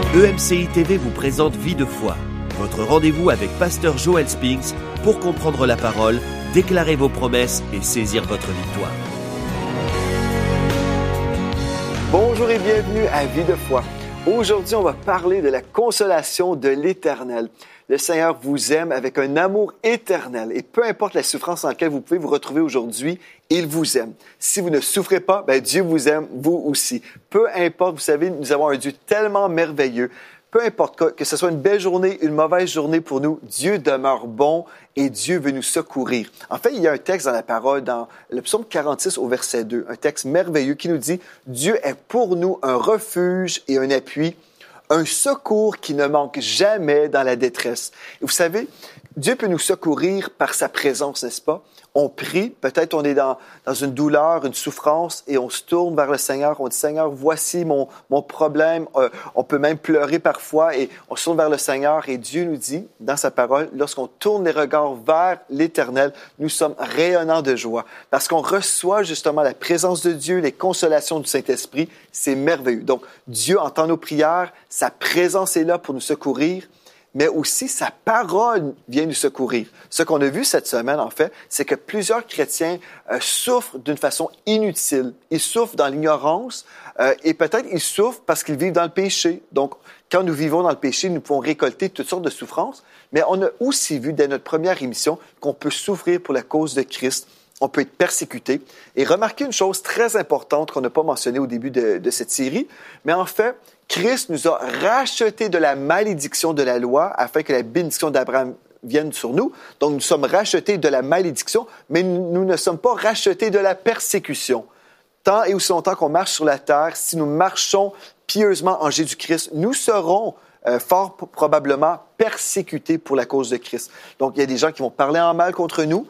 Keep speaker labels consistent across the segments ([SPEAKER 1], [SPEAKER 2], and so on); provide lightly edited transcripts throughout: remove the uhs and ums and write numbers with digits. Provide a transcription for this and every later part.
[SPEAKER 1] EMCI TV vous présente Vie de foi, votre rendez-vous avec Pasteur Joel Spinks pour comprendre la parole, déclarer vos promesses et saisir votre victoire.
[SPEAKER 2] Bonjour et bienvenue à Vie de foi. Aujourd'hui, on va parler de la consolation de l'Éternel. Le Seigneur vous aime avec un amour éternel et peu importe la souffrance en laquelle vous pouvez vous retrouver aujourd'hui, il vous aime. Si vous ne souffrez pas, Dieu vous aime, vous aussi. Peu importe, vous savez, nous avons un Dieu tellement merveilleux. Peu importe que ce soit une belle journée, une mauvaise journée pour nous, Dieu demeure bon et Dieu veut nous secourir. En fait, il y a un texte dans la parole, dans le psaume 46 au verset 2, un texte merveilleux qui nous dit « Dieu est pour nous un refuge et un appui, un secours qui ne manque jamais dans la détresse. » Et vous savez, Dieu peut nous secourir par sa présence, n'est-ce pas? On prie, peut-être on est dans une douleur, une souffrance, et on se tourne vers le Seigneur. On dit, Seigneur, voici mon problème. On peut même pleurer parfois, et on se tourne vers le Seigneur. Et Dieu nous dit, dans sa parole, lorsqu'on tourne les regards vers l'Éternel, nous sommes rayonnants de joie. Parce qu'on reçoit justement la présence de Dieu, les consolations du Saint-Esprit. C'est merveilleux. Donc, Dieu entend nos prières. Sa présence est là pour nous secourir. Mais aussi sa parole vient nous secourir. Ce qu'on a vu cette semaine, en fait, c'est que plusieurs chrétiens souffrent d'une façon inutile. Ils souffrent dans l'ignorance et peut-être ils souffrent parce qu'ils vivent dans le péché. Donc, quand nous vivons dans le péché, nous pouvons récolter toutes sortes de souffrances. Mais on a aussi vu dès notre première émission qu'on peut souffrir pour la cause de Christ. On peut être persécuté. Et remarquez une chose très importante qu'on n'a pas mentionnée au début de cette série, mais en fait, Christ nous a rachetés de la malédiction de la loi afin que la bénédiction d'Abraham vienne sur nous. Donc, nous sommes rachetés de la malédiction, mais nous ne sommes pas rachetés de la persécution. Tant et aussi longtemps qu'on marche sur la terre, si nous marchons pieusement en Jésus-Christ, nous serons fort probablement persécutés pour la cause de Christ. Donc, il y a des gens qui vont parler en mal contre nous.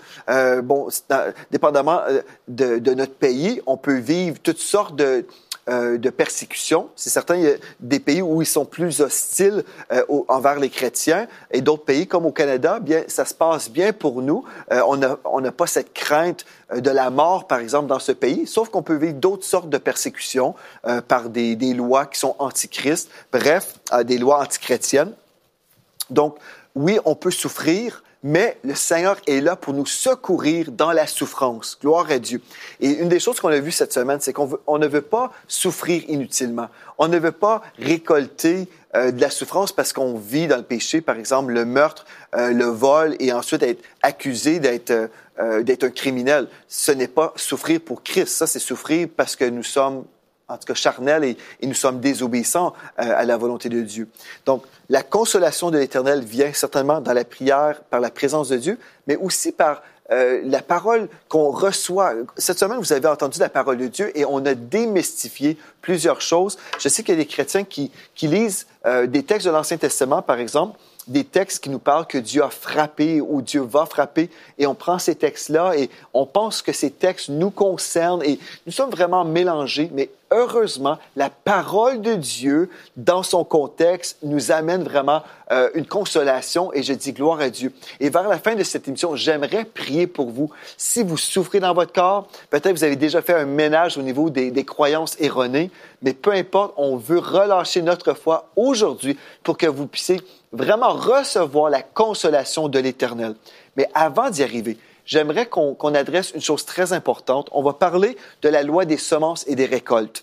[SPEAKER 2] Dépendamment de notre pays, on peut vivre toutes sortes de persécutions. C'est certain, il y a des pays où ils sont plus hostiles envers les chrétiens et d'autres pays, comme au Canada, bien, ça se passe bien pour nous. On n'a pas cette crainte de la mort, par exemple, dans ce pays, sauf qu'on peut vivre d'autres sortes de persécutions par des lois qui sont antichrist, bref, des lois antichrétiennes. Donc, oui, on peut souffrir, mais le Seigneur est là pour nous secourir dans la souffrance. Gloire à Dieu. Et une des choses qu'on a vues cette semaine, c'est qu'on ne veut pas souffrir inutilement. On ne veut pas récolter de la souffrance parce qu'on vit dans le péché, par exemple le meurtre, le vol, et ensuite être accusé d'être un criminel. Ce n'est pas souffrir pour Christ. Ça, c'est souffrir parce que nous sommes en tout cas charnels, et nous sommes désobéissants à la volonté de Dieu. Donc, la consolation de l'Éternel vient certainement dans la prière, par la présence de Dieu, mais aussi par la parole qu'on reçoit. Cette semaine, vous avez entendu la parole de Dieu et on a démystifié plusieurs choses. Je sais qu'il y a des chrétiens qui lisent des textes de l'Ancien Testament, par exemple, des textes qui nous parlent que Dieu a frappé ou Dieu va frapper, et on prend ces textes-là et on pense que ces textes nous concernent et nous sommes vraiment mélangés, mais heureusement, la parole de Dieu, dans son contexte, nous amène vraiment une consolation, et je dis gloire à Dieu. Et vers la fin de cette émission, j'aimerais prier pour vous. Si vous souffrez dans votre corps, peut-être vous avez déjà fait un ménage au niveau des croyances erronées, mais peu importe, on veut relâcher notre foi aujourd'hui pour que vous puissiez vraiment recevoir la consolation de l'Éternel. Mais avant d'y arriver, j'aimerais qu'on adresse une chose très importante. On va parler de la loi des semences et des récoltes.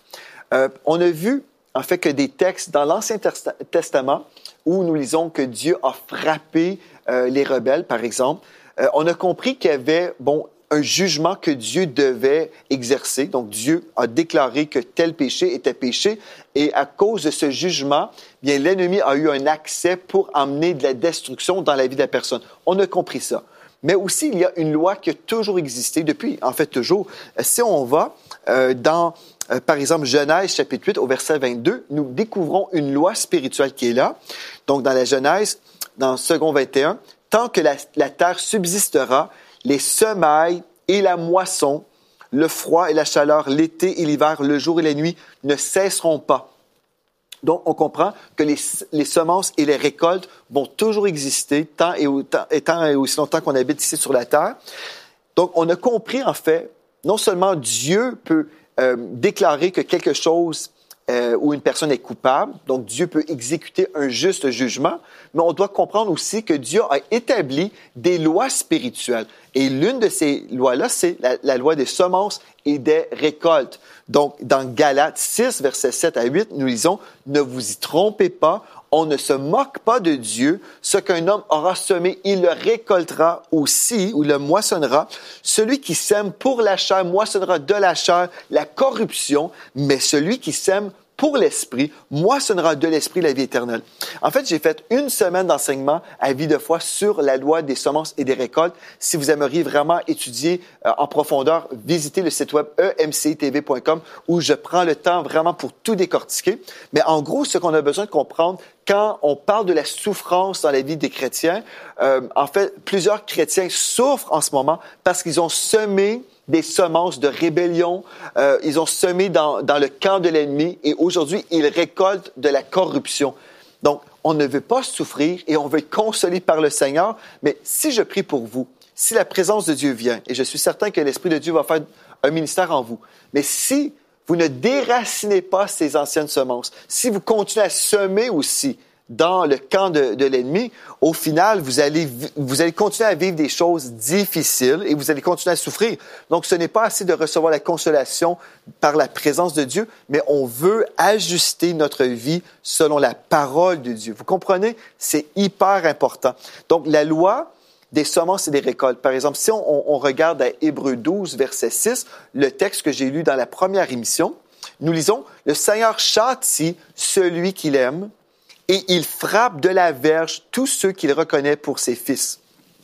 [SPEAKER 2] On a vu, en fait, que des textes dans l'Ancien Testament où nous lisons que Dieu a frappé les rebelles, par exemple. On a compris qu'il y avait, un jugement que Dieu devait exercer. Donc, Dieu a déclaré que tel péché était péché. Et à cause de ce jugement, bien, l'ennemi a eu un accès pour amener de la destruction dans la vie de la personne. On a compris ça. Mais aussi, il y a une loi qui a toujours existé depuis, en fait, toujours. Si on va dans, par exemple, Genèse chapitre 8 au verset 22, nous découvrons une loi spirituelle qui est là. Donc, dans la Genèse, dans second 21, « Tant que la terre subsistera, les semailles et la moisson, le froid et la chaleur, l'été et l'hiver, le jour et la nuit ne cesseront pas. » Donc, on comprend que les semences et les récoltes vont toujours exister tant et aussi longtemps qu'on habite ici sur la terre. Donc, on a compris, en fait, non seulement Dieu peut déclarer que quelque chose où une personne est coupable. Donc, Dieu peut exécuter un juste jugement. Mais on doit comprendre aussi que Dieu a établi des lois spirituelles. Et l'une de ces lois-là, c'est la loi des semences et des récoltes. Donc, dans Galates 6, versets 7 à 8, nous lisons « Ne vous y trompez pas, on ne se moque pas de Dieu. Ce qu'un homme aura semé, il le récoltera aussi, ou le moissonnera. Celui qui sème pour la chair moissonnera de la chair la corruption, mais celui qui sème pour l'esprit moissonnera de l'esprit la vie éternelle. » En fait, j'ai fait une semaine d'enseignement à Vie de foi sur la loi des semences et des récoltes. Si vous aimeriez vraiment étudier en profondeur, visitez le site web emcitv.com où je prends le temps vraiment pour tout décortiquer. Mais en gros, ce qu'on a besoin de comprendre quand on parle de la souffrance dans la vie des chrétiens, en fait, plusieurs chrétiens souffrent en ce moment parce qu'ils ont semé des semences de rébellion, ils ont semé dans le camp de l'ennemi et aujourd'hui, ils récoltent de la corruption. Donc, on ne veut pas souffrir et on veut être consolé par le Seigneur, mais si je prie pour vous, si la présence de Dieu vient, et je suis certain que l'Esprit de Dieu va faire un ministère en vous, mais si vous ne déracinez pas ces anciennes semences, si vous continuez à semer aussi dans le camp de l'ennemi, au final, vous allez continuer à vivre des choses difficiles et vous allez continuer à souffrir. Donc, ce n'est pas assez de recevoir la consolation par la présence de Dieu, mais on veut ajuster notre vie selon la parole de Dieu. Vous comprenez? C'est hyper important. Donc, la loi des semences et des récoltes. Par exemple, si on regarde à Hébreux 12, verset 6, le texte que j'ai lu dans la première émission, nous lisons « Le Seigneur châtie celui qu'il aime, et il frappe de la verge tous ceux qu'il reconnaît pour ses fils. »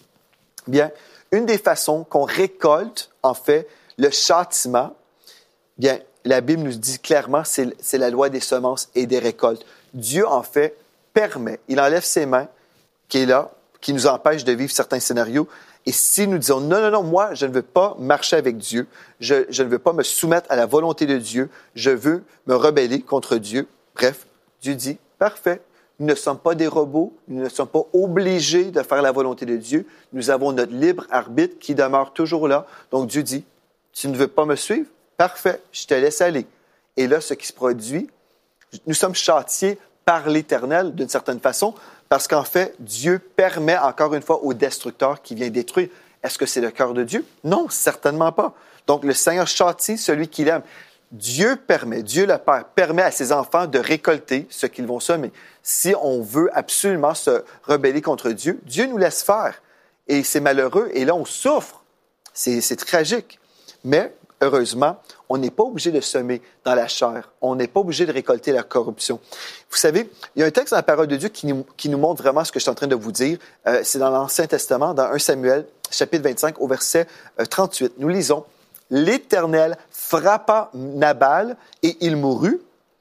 [SPEAKER 2] Bien, une des façons qu'on récolte, en fait, le châtiment, bien, la Bible nous dit clairement, c'est la loi des semences et des récoltes. Dieu, en fait, permet, il enlève ses mains, qui est là, qui nous empêche de vivre certains scénarios. Et si nous disons, non, moi, je ne veux pas marcher avec Dieu, je ne veux pas me soumettre à la volonté de Dieu, je veux me rebeller contre Dieu. Bref, Dieu dit, parfait. Nous ne sommes pas des robots, nous ne sommes pas obligés de faire la volonté de Dieu. Nous avons notre libre arbitre qui demeure toujours là. Donc Dieu dit, tu ne veux pas me suivre? Parfait, je te laisse aller. Et là, ce qui se produit, nous sommes châtiés par l'Éternel d'une certaine façon, parce qu'en fait, Dieu permet encore une fois au destructeur qui vient détruire. Est-ce que c'est le cœur de Dieu? Non, certainement pas. Donc le Seigneur châtie celui qu'il aime. Dieu permet, Dieu le Père permet à ses enfants de récolter ce qu'ils vont semer. Si on veut absolument se rebeller contre Dieu, Dieu nous laisse faire. Et c'est malheureux, et là on souffre. C'est tragique. Mais heureusement, on n'est pas obligé de semer dans la chair. On n'est pas obligé de récolter la corruption. Vous savez, il y a un texte dans la parole de Dieu qui nous montre vraiment ce que je suis en train de vous dire. C'est dans l'Ancien Testament, dans 1 Samuel, chapitre 25, au verset 38. Nous lisons, « L'Éternel frappa Nabal et il mourut.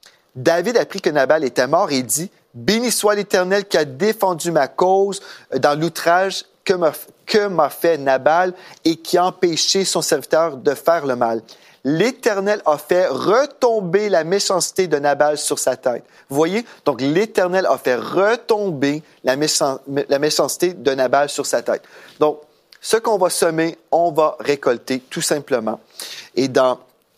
[SPEAKER 2] David apprit que Nabal était mort et dit, « Béni soit l'Éternel qui a défendu ma cause dans l'outrage que m'a fait Nabal et qui a empêché son serviteur de faire le mal. L'Éternel a fait retomber la méchanceté de Nabal sur sa tête. » Vous voyez? Donc, l'Éternel a fait retomber la méchanceté de Nabal sur sa tête. Donc, ce qu'on va semer, on va récolter tout simplement. Et dans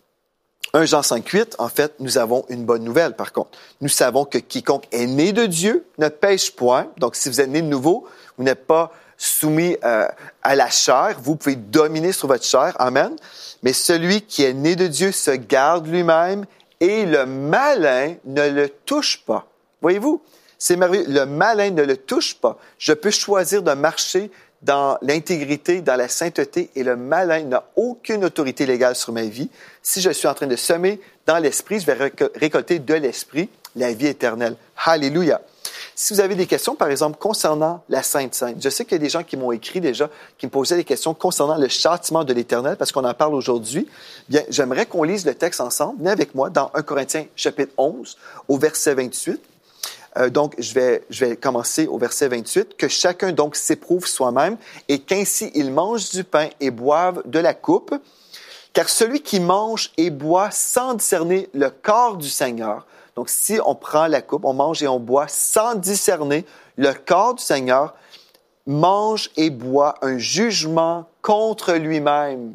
[SPEAKER 2] 1 Jean 5,8, en fait, nous avons une bonne nouvelle, par contre. Nous savons que quiconque est né de Dieu ne pêche point. Donc, si vous êtes né de nouveau, vous n'êtes pas soumis à la chair. Vous pouvez dominer sur votre chair. Amen. Mais celui qui est né de Dieu se garde lui-même et le malin ne le touche pas. Voyez-vous? C'est merveilleux. Le malin ne le touche pas. Je peux choisir de marcher dans l'intégrité, dans la sainteté, et le malin n'a aucune autorité légale sur ma vie. Si je suis en train de semer dans l'esprit, je vais récolter de l'esprit la vie éternelle. Alléluia! Si vous avez des questions, par exemple, concernant la Sainte Seine, je sais qu'il y a des gens qui m'ont écrit déjà, qui me posaient des questions concernant le châtiment de l'Éternel, parce qu'on en parle aujourd'hui. Bien, j'aimerais qu'on lise le texte ensemble. Venez avec moi dans 1 Corinthiens, chapitre 11, au verset 28. Donc, je vais commencer au verset 28. « Que chacun donc s'éprouve soi-même et qu'ainsi il mange du pain et boive de la coupe. Car celui qui mange et boit sans discerner le corps du Seigneur, » donc si on prend la coupe, on mange et on boit sans discerner le corps du Seigneur, mange et boit un jugement contre lui-même.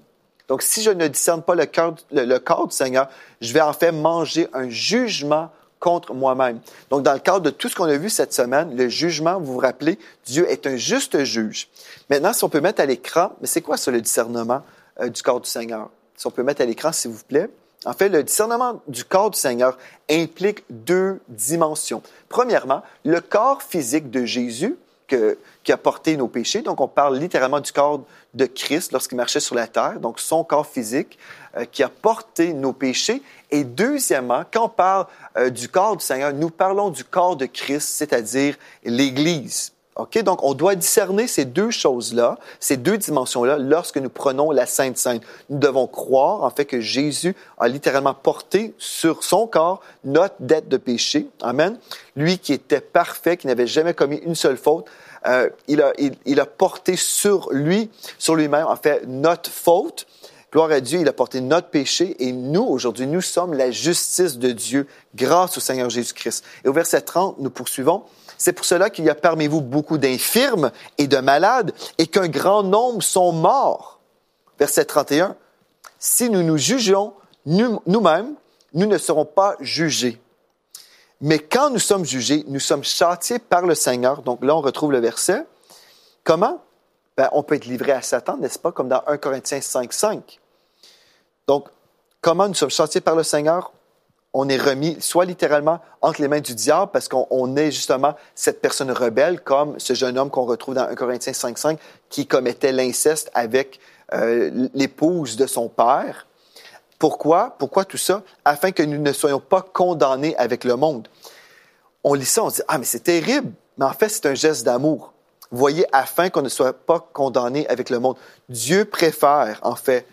[SPEAKER 2] Donc, si je ne discerne pas le corps du Seigneur, je vais en fait manger un jugement contre moi-même. Donc, dans le cadre de tout ce qu'on a vu cette semaine, le jugement, vous vous rappelez, Dieu est un juste juge. Maintenant, si on peut mettre à l'écran, mais c'est quoi ça, le discernement du corps du Seigneur? Si on peut mettre à l'écran, s'il vous plaît. En fait, le discernement du corps du Seigneur implique 2 dimensions. Premièrement, le corps physique de Jésus qui a porté nos péchés. Donc, on parle littéralement du corps de Christ lorsqu'il marchait sur la terre, donc son corps physique qui a porté nos péchés. Et deuxièmement, quand on parle du corps du Seigneur, nous parlons du corps de Christ, c'est-à-dire l'Église. Okay? Donc, on doit discerner ces 2 choses-là, ces 2 dimensions-là, lorsque nous prenons la Sainte Seine. Nous devons croire, en fait, que Jésus a littéralement porté sur son corps notre dette de péché. Amen. Lui qui était parfait, qui n'avait jamais commis une seule faute, il a porté sur lui-même, en fait, notre faute. Gloire à Dieu, il a porté notre péché et nous, aujourd'hui, nous sommes la justice de Dieu grâce au Seigneur Jésus-Christ. Et au verset 30, nous poursuivons. C'est pour cela qu'il y a parmi vous beaucoup d'infirmes et de malades et qu'un grand nombre sont morts. Verset 31. Si nous nous jugeons nous-mêmes, nous ne serons pas jugés. Mais quand nous sommes jugés, nous sommes châtiés par le Seigneur. Donc là, on retrouve le verset. Comment? On peut être livré à Satan, n'est-ce pas? Comme dans 1 Corinthiens 5:5. Donc, comment nous sommes châtiés par le Seigneur? On est remis soit littéralement entre les mains du diable parce qu'on est justement cette personne rebelle comme ce jeune homme qu'on retrouve dans 1 Corinthiens 5:5 qui commettait l'inceste avec l'épouse de son père. Pourquoi? Pourquoi tout ça? Afin que nous ne soyons pas condamnés avec le monde. On lit ça, on se dit « Ah, mais c'est terrible! » Mais en fait, c'est un geste d'amour. Vous voyez, afin qu'on ne soit pas condamnés avec le monde. Dieu préfère, en fait,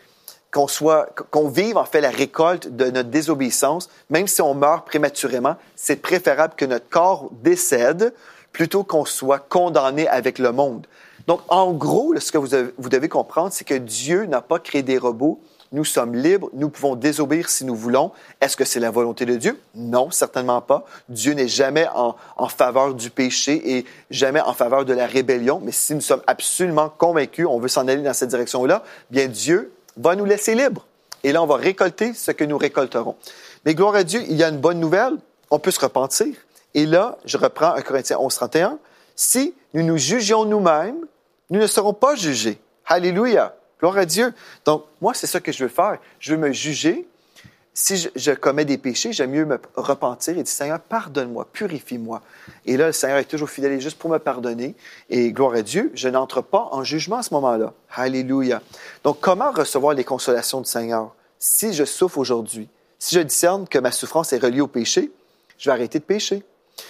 [SPEAKER 2] qu'on vive, en fait, la récolte de notre désobéissance. Même si on meurt prématurément, c'est préférable que notre corps décède plutôt qu'on soit condamné avec le monde. Donc, en gros, ce que vous devez comprendre, c'est que Dieu n'a pas créé des robots. Nous sommes libres, nous pouvons désobéir si nous voulons. Est-ce que c'est la volonté de Dieu? Non, certainement pas. Dieu n'est jamais en faveur du péché et jamais en faveur de la rébellion. Mais si nous sommes absolument convaincus, on veut s'en aller dans cette direction-là, bien Dieu va nous laisser libres. Et là, on va récolter ce que nous récolterons. Mais gloire à Dieu, il y a une bonne nouvelle. On peut se repentir. Et là, je reprends 1 Corinthiens 11:31. Si nous nous jugions nous-mêmes, nous ne serons pas jugés. Alléluia. Gloire à Dieu. Donc, moi, c'est ça que je veux faire. Je veux me juger. Si je commets des péchés, j'aime mieux me repentir et dire, Seigneur, pardonne-moi, purifie-moi. Et là, le Seigneur est toujours fidèle et juste pour me pardonner. Et gloire à Dieu, je n'entre pas en jugement à ce moment-là. Alléluia. Donc, comment recevoir les consolations du Seigneur? Si je souffre aujourd'hui, si je discerne que ma souffrance est reliée au péché, je vais arrêter de pécher.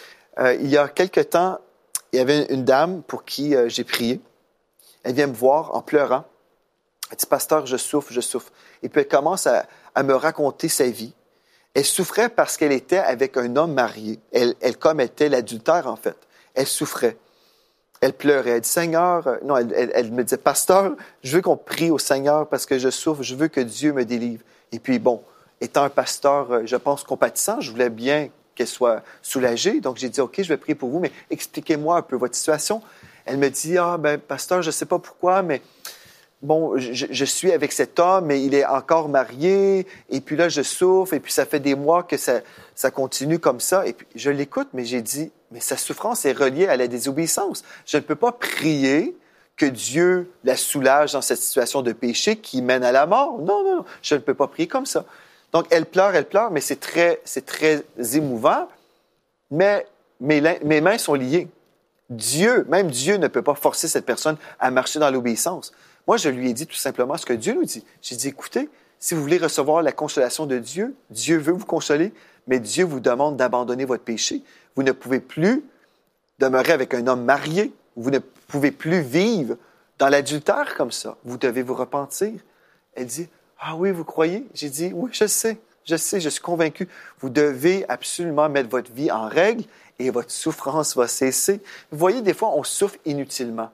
[SPEAKER 2] Il y a quelque temps, il y avait une dame pour qui j'ai prié. Elle vient me voir en pleurant. Elle dit, pasteur, je souffre. Et puis elle commence à me raconter sa vie. Elle souffrait parce qu'elle était avec un homme marié. Elle commettait l'adultère, en fait. Elle souffrait. Elle pleurait. Elle dit, Seigneur, non, elle me disait, pasteur, je veux qu'on prie au Seigneur parce que je souffre. Je veux que Dieu me délivre. Et puis, bon, étant un pasteur, je pense, compatissant, je voulais bien qu'elle soit soulagée. Donc, j'ai dit, OK, je vais prier pour vous, mais expliquez-moi un peu votre situation. Elle me dit, pasteur, je ne sais pas pourquoi, mais bon, je suis avec cet homme, mais il est encore marié, et puis là, je souffre, et puis ça fait des mois que ça continue comme ça. Et puis, je l'écoute, mais j'ai dit, mais sa souffrance est reliée à la désobéissance. Je ne peux pas prier que Dieu la soulage dans cette situation de péché qui mène à la mort. Non, je ne peux pas prier comme ça. Donc, elle pleure, mais c'est très émouvant, mais mes mains sont liées. Même Dieu ne peut pas forcer cette personne à marcher dans l'obéissance. Moi, je lui ai dit tout simplement ce que Dieu nous dit. J'ai dit, écoutez, si vous voulez recevoir la consolation de Dieu, Dieu veut vous consoler, mais Dieu vous demande d'abandonner votre péché. Vous ne pouvez plus demeurer avec un homme marié. Vous ne pouvez plus vivre dans l'adultère comme ça. Vous devez vous repentir. Elle dit, ah oui, vous croyez? J'ai dit, oui, je sais, je suis convaincu. Vous devez absolument mettre votre vie en règle et votre souffrance va cesser. Vous voyez, des fois, on souffre inutilement.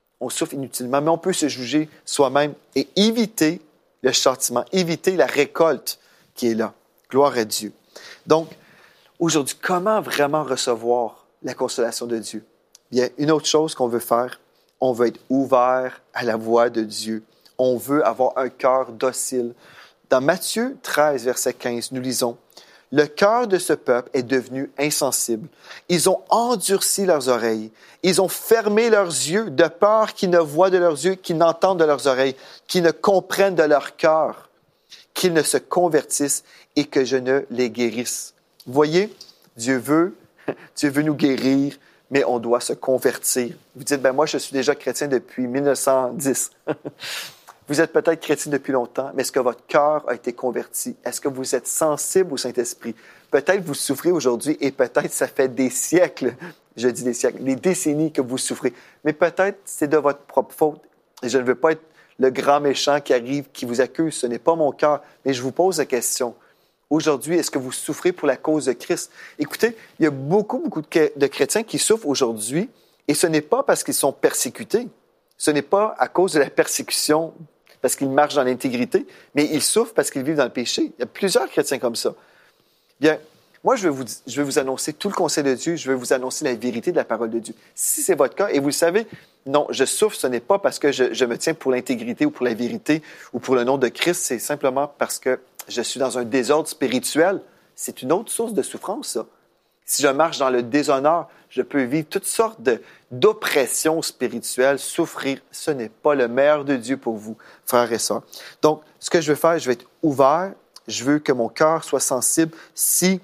[SPEAKER 2] Mais on peut se juger soi-même et éviter le châtiment, éviter la récolte qui est là. Gloire à Dieu. Donc, aujourd'hui, comment vraiment recevoir la consolation de Dieu? Bien, une autre chose qu'on veut faire, on veut être ouvert à la voix de Dieu. on veut avoir un cœur docile. Dans Matthieu 13, verset 15, nous lisons « Le cœur de ce peuple est devenu insensible. Ils ont endurci leurs oreilles. Ils ont fermé leurs yeux de peur qu'ils ne voient de leurs yeux, qu'ils n'entendent de leurs oreilles, qu'ils ne comprennent de leur cœur, qu'ils ne se convertissent et que je ne les guérisse. » Voyez, Dieu veut nous guérir, mais on doit se convertir. Vous dites, moi, je suis déjà chrétien depuis 1910. Vous êtes peut-être chrétien depuis longtemps, mais est-ce que votre cœur a été converti? Est-ce que vous êtes sensible au Saint-Esprit? Peut-être vous souffrez aujourd'hui et peut-être ça fait des siècles, je dis des siècles, des décennies que vous souffrez. Mais peut-être c'est de votre propre faute. Et je ne veux pas être le grand méchant qui arrive, qui vous accuse. Ce n'est pas mon cœur. Mais je vous pose la question. Aujourd'hui, est-ce que vous souffrez pour la cause de Christ? Écoutez, il y a beaucoup de chrétiens qui souffrent aujourd'hui et ce n'est pas parce qu'ils sont persécutés. Ce n'est pas à cause de la persécution parce qu'ils marchent dans l'intégrité, mais ils souffrent parce qu'ils vivent dans le péché. Il y a plusieurs chrétiens comme ça. Bien, moi, je vais vous annoncer tout le conseil de Dieu, je vais vous annoncer la vérité de la parole de Dieu. Si c'est votre cas, et vous le savez, non, je souffre, ce n'est pas parce que je me tiens pour l'intégrité ou pour la vérité ou pour le nom de Christ, c'est simplement parce que je suis dans un désordre spirituel. C'est une autre source de souffrance, ça. Si je marche dans le déshonneur, je peux vivre toutes sortes d'oppressions spirituelles, souffrir. Ce n'est pas le meilleur de Dieu pour vous, frères et sœurs. Donc, ce que je veux faire, je vais être ouvert. Je veux que mon cœur soit sensible. Si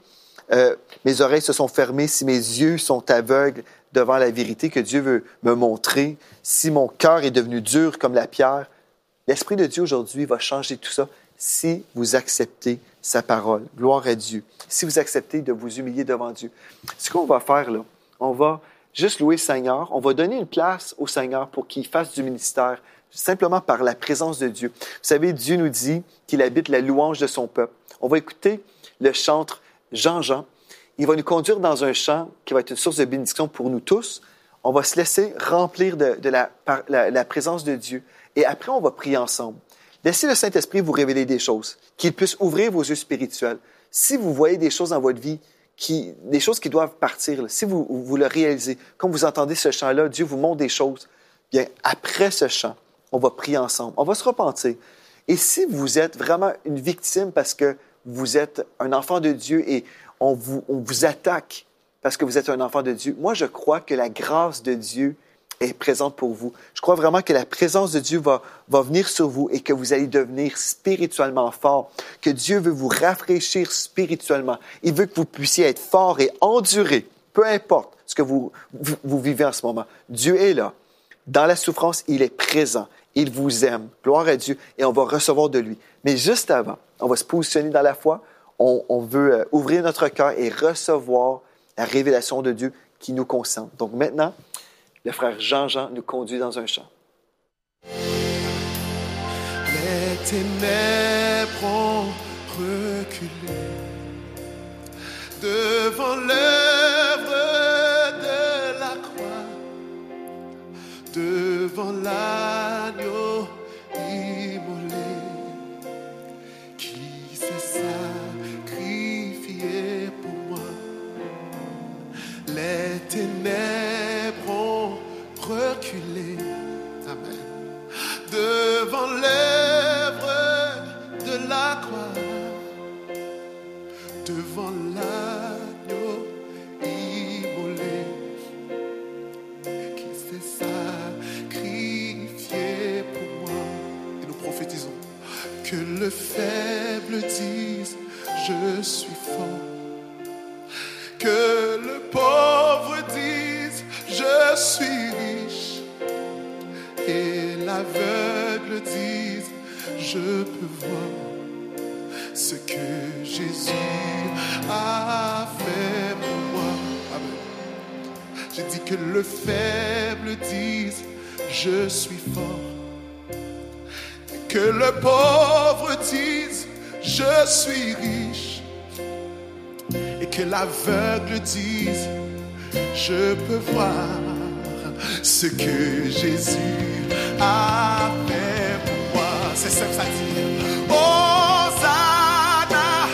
[SPEAKER 2] mes oreilles se sont fermées, si mes yeux sont aveugles devant la vérité que Dieu veut me montrer, si mon cœur est devenu dur comme la pierre, l'Esprit de Dieu aujourd'hui va changer tout ça si vous acceptez sa parole. Gloire à Dieu. Si vous acceptez de vous humilier devant Dieu. Ce qu'on va faire là, on va juste louer le Seigneur. On va donner une place au Seigneur pour qu'il fasse du ministère simplement par la présence de Dieu. Vous savez, Dieu nous dit qu'il habite la louange de son peuple. On va écouter le chantre Jean-Jean. Il va nous conduire dans un chant qui va être une source de bénédiction pour nous tous. On va se laisser remplir de la présence de Dieu. Et après, on va prier ensemble. Laissez le Saint-Esprit vous révéler des choses, qu'il puisse ouvrir vos yeux spirituels. Si vous voyez des choses dans votre vie, des choses qui doivent partir, là, si vous le réalisez, comme vous entendez ce chant-là, Dieu vous montre des choses, bien, après ce chant, on va prier ensemble, on va se repentir. Et si vous êtes vraiment une victime parce que vous êtes un enfant de Dieu et on vous attaque parce que vous êtes un enfant de Dieu, moi, je crois que la grâce de Dieu est présente pour vous. Je crois vraiment que la présence de Dieu va venir sur vous et que vous allez devenir spirituellement fort, que Dieu veut vous rafraîchir spirituellement. Il veut que vous puissiez être fort et endurer, peu importe ce que vous vivez en ce moment. Dieu est là. Dans la souffrance, il est présent. Il vous aime. Gloire à Dieu. Et on va recevoir de lui. Mais juste avant, on va se positionner dans la foi. On veut ouvrir notre cœur et recevoir la révélation de Dieu qui nous concerne. Donc maintenant, le frère Jean-Jean nous conduit dans un chant.
[SPEAKER 3] Les ténèbres ont reculé devant l'œuvre de la croix, devant l'agneau immolé qui s'est sacrifié pour moi. Les ténèbres ont reculé, amen, devant l'œuvre de la croix, devant l'agneau immolé qui s'est sacrifié pour moi. Et nous prophétisons que le faible dise je suis fort, que le pauvre dise je suis riche, et l'aveugle dise je peux voir ce que Jésus a fait pour moi. Amen. J'ai dit que le faible dise je suis fort, que le pauvre dise je suis riche, et que l'aveugle dise je peux voir ce que Jésus a fait pour moi. C'est simple, ça dit Hosanna,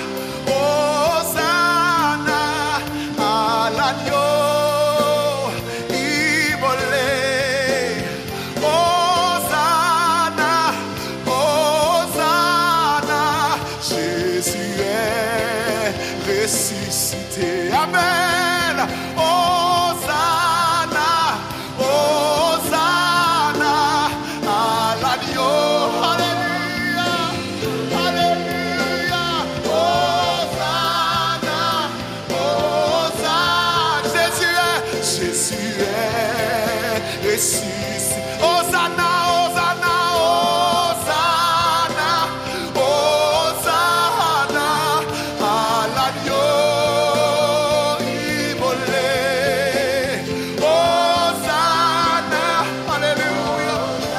[SPEAKER 3] Hosanna à l'agneau immolé. Hosanna, ressuscité. Amen. Hosanna, Hosanna à l'agneau. Alléluia, Alléluia. Hosanna, Hosanna. Jésus est ressuscité. Hosanna, Hosanna, Hosanna, Hosanna à l'agneau immolé. Hosanna, alléluia.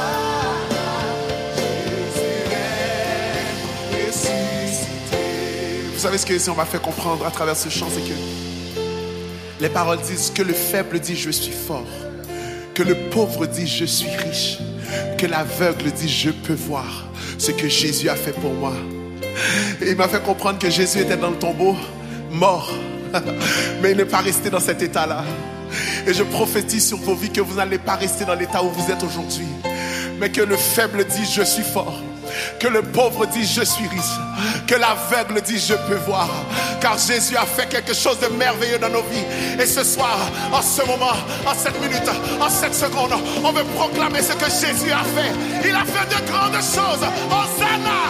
[SPEAKER 3] Jésus est ressuscité. Vous savez ce que on m'a fait comprendre à travers ce chant, c'est que les paroles disent que le faible dit je suis fort, que le pauvre dit je suis riche, que l'aveugle dit je peux voir ce que Jésus a fait pour moi. Et il m'a fait comprendre que Jésus était dans le tombeau, mort, mais il n'est pas resté dans cet état-là. Et je prophétise sur vos vies que vous n'allez pas rester dans l'état où vous êtes aujourd'hui, mais que le faible dit je suis fort, que le pauvre dit je suis riche, que l'aveugle dit je peux voir, car Jésus a fait quelque chose de merveilleux dans nos vies. Et ce soir, en ce moment, en cette minute, en cette seconde, on veut proclamer ce que Jésus a fait. Il a fait de grandes choses. Hosanna,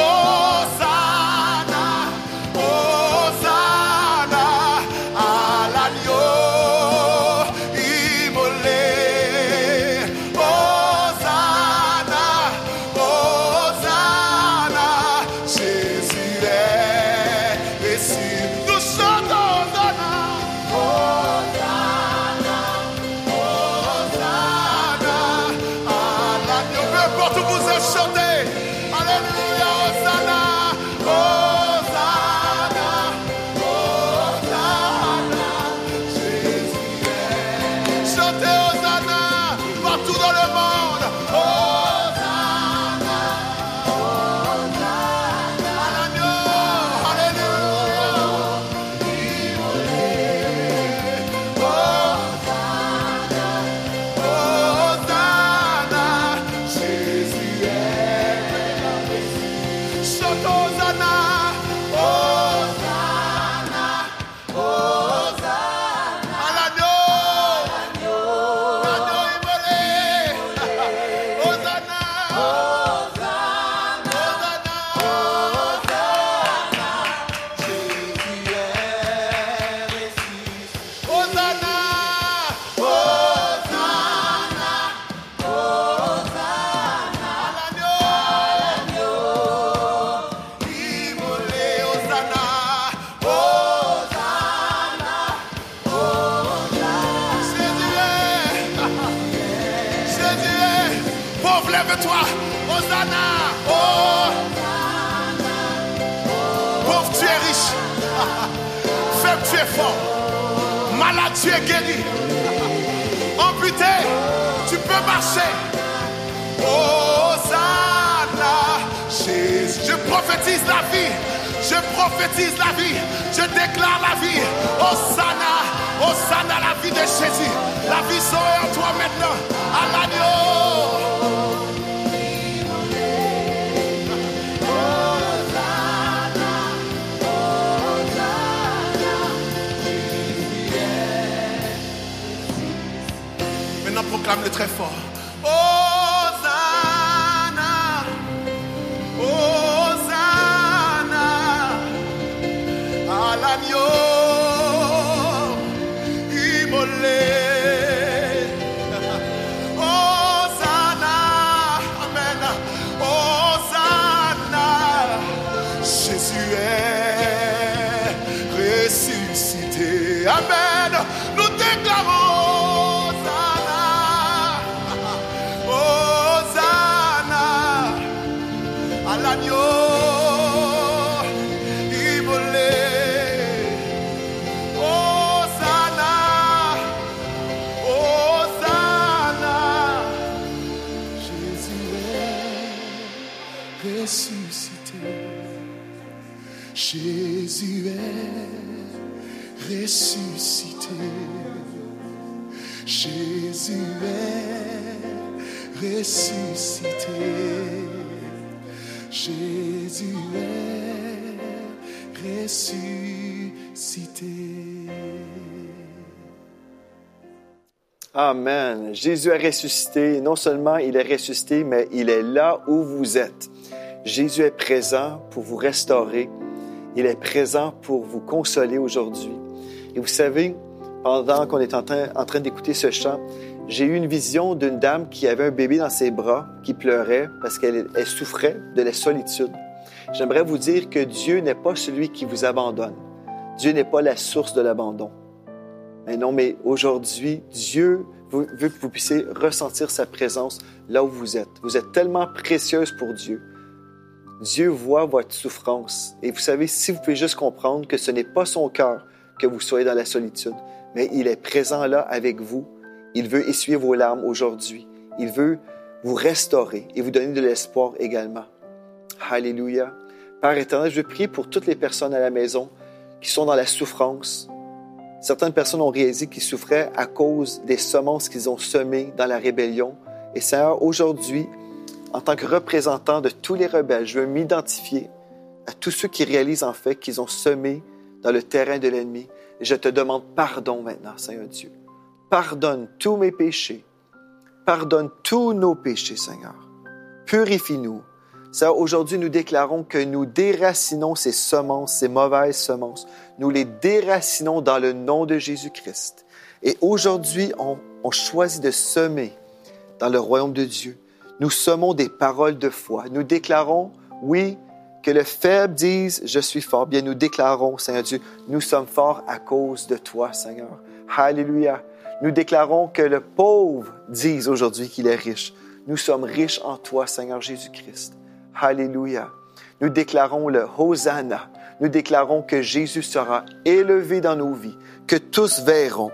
[SPEAKER 3] Hosanna, Hosanna à l'agneau immolé. Hosanna, Hosanna, Jésus est ressuscité. Nous chantons Hosanna, Hosanna, Hosanna à l'agneau. Peu importe où vous êtes, chantez. Alléluia, Hosanna, Hosanna, Hosanna, Jésus est. Chantez Hosanna partout dans le monde. Hosanna, Hosanna à l'agneau. Alléluia. Hosanna, Hosanna, Jésus est. Chantons Hosanna, Hosanna, Hosanna à l'agneau. L'agneau immolé. Hosanna, Hosanna, Hosanna, Jésus est ressuscité. Hosanna, Hosanna, Hosanna à l'agneau immolé. Hosanna, Hosanna, Hosanna. Jésus est. Pauvre, lève-toi. Hosanna, Hosanna. Pauvre, tu es riche. Faible, tu es fort. Malade, tu es guéri. Amputé, tu peux marcher. Hosanna, Jésus. Je prophétise la vie. Je prophétise la vie. Je déclare la vie. Hosanna, Hosanna, la vie de Jésus. La vie sera en toi maintenant. À l'agneau. Hosanna, Hosanna, maintenant proclame-le très fort. Hosanna, Hosanna à l'agneau immolé. Hosanna, amen. Hosanna, Jésus est ressuscité. Amen. Nous déclarons Hosanna, Hosanna à l'agneau immolé. Hosanna, Hosanna, Jésus est ressuscité. Jésus est ressuscité. Jésus est ressuscité. Jésus est ressuscité.
[SPEAKER 2] Amen. Jésus a ressuscité. Non seulement il est ressuscité, mais il est là où vous êtes. Jésus est présent pour vous restaurer. Il est présent pour vous consoler aujourd'hui. Et vous savez, pendant qu'on est en train d'écouter ce chant, j'ai eu une vision d'une dame qui avait un bébé dans ses bras, qui pleurait parce qu'elle souffrait de la solitude. J'aimerais vous dire que Dieu n'est pas celui qui vous abandonne. Dieu n'est pas la source de l'abandon. Mais non, mais aujourd'hui, Dieu veut que vous puissiez ressentir sa présence là où vous êtes. Vous êtes tellement précieuse pour Dieu. Dieu voit votre souffrance. Et vous savez, si vous pouvez juste comprendre que ce n'est pas son cœur que vous soyez dans la solitude, mais il est présent là avec vous. Il veut essuyer vos larmes aujourd'hui. Il veut vous restaurer et vous donner de l'espoir également. Alléluia. Père éternel, je veux prier pour toutes les personnes à la maison qui sont dans la souffrance. Certaines personnes ont réalisé qu'ils souffraient à cause des semences qu'ils ont semées dans la rébellion. Et Seigneur, aujourd'hui, en tant que représentant de tous les rebelles, je veux m'identifier à tous ceux qui réalisent en fait qu'ils ont semé dans le terrain de l'ennemi. Et je te demande pardon maintenant, Seigneur Dieu. Pardonne tous mes péchés. Pardonne tous nos péchés, Seigneur. Purifie-nous. Seigneur, aujourd'hui, nous déclarons que nous déracinons ces semences, ces mauvaises semences. Nous les déracinons dans le nom de Jésus-Christ. Et aujourd'hui, on choisit de semer dans le royaume de Dieu. Nous semons des paroles de foi. Nous déclarons, oui, que le faible dise « Je suis fort ». Bien, nous déclarons, Seigneur Dieu, nous sommes forts à cause de toi, Seigneur. Alléluia. Nous déclarons que le pauvre dise aujourd'hui qu'il est riche. Nous sommes riches en toi, Seigneur Jésus-Christ. Alléluia. Nous déclarons le Hosanna. Nous déclarons que Jésus sera élevé dans nos vies, que tous verront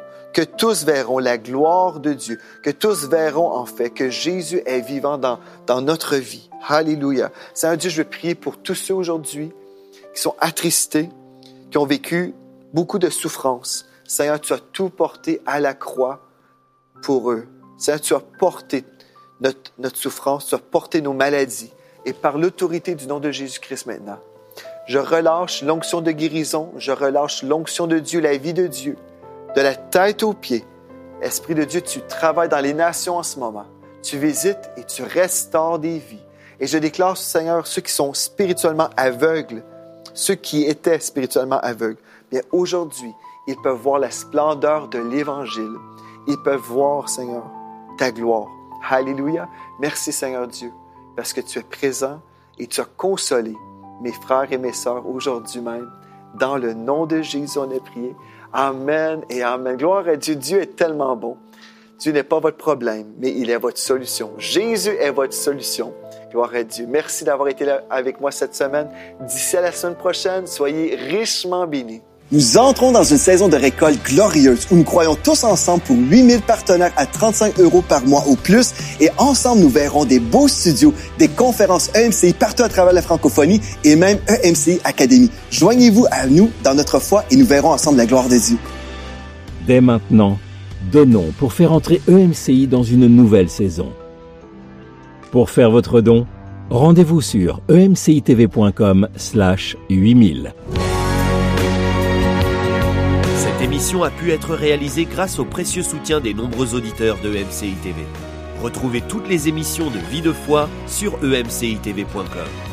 [SPEAKER 2] la gloire de Dieu, que tous verront en fait que Jésus est vivant dans notre vie. Alléluia. Seigneur Dieu, je veux prier pour tous ceux aujourd'hui qui sont attristés, qui ont vécu beaucoup de souffrances. Seigneur, tu as tout porté à la croix pour eux. Seigneur, tu as porté notre souffrance, tu as porté nos maladies. Et par l'autorité du nom de Jésus-Christ maintenant, je relâche l'onction de guérison, je relâche l'onction de Dieu, la vie de Dieu, de la tête aux pieds. Esprit de Dieu, tu travailles dans les nations en ce moment. Tu visites et tu restaures des vies. Et je déclare, Seigneur, ceux qui sont spirituellement aveugles, ceux qui étaient spirituellement aveugles, bien aujourd'hui, ils peuvent voir la splendeur de l'Évangile. Ils peuvent voir, Seigneur, ta gloire. Alléluia. Merci, Seigneur Dieu, parce que tu es présent et tu as consolé mes frères et mes sœurs aujourd'hui même. Dans le nom de Jésus, on a prié. Amen et amen. Gloire à Dieu. Dieu est tellement bon. Dieu n'est pas votre problème, mais il est votre solution. Jésus est votre solution. Gloire à Dieu. Merci d'avoir été là avec moi cette semaine. D'ici à la semaine prochaine, soyez richement bénis.
[SPEAKER 4] Nous entrons dans une saison de récolte glorieuse où nous croyons tous ensemble pour 8000 partenaires à 35 € par mois ou plus. Et ensemble, nous verrons des beaux studios, des conférences EMCI partout à travers la francophonie et même EMCI Academy. Joignez-vous à nous dans notre foi et nous verrons ensemble la gloire de Dieu.
[SPEAKER 5] Dès maintenant, donnons pour faire entrer EMCI dans une nouvelle saison. Pour faire votre don, rendez-vous sur emcitv.com/8000.
[SPEAKER 1] Cette émission a pu être réalisée grâce au précieux soutien des nombreux auditeurs de EMCI TV. Retrouvez toutes les émissions de Vie de foi sur emcitv.com.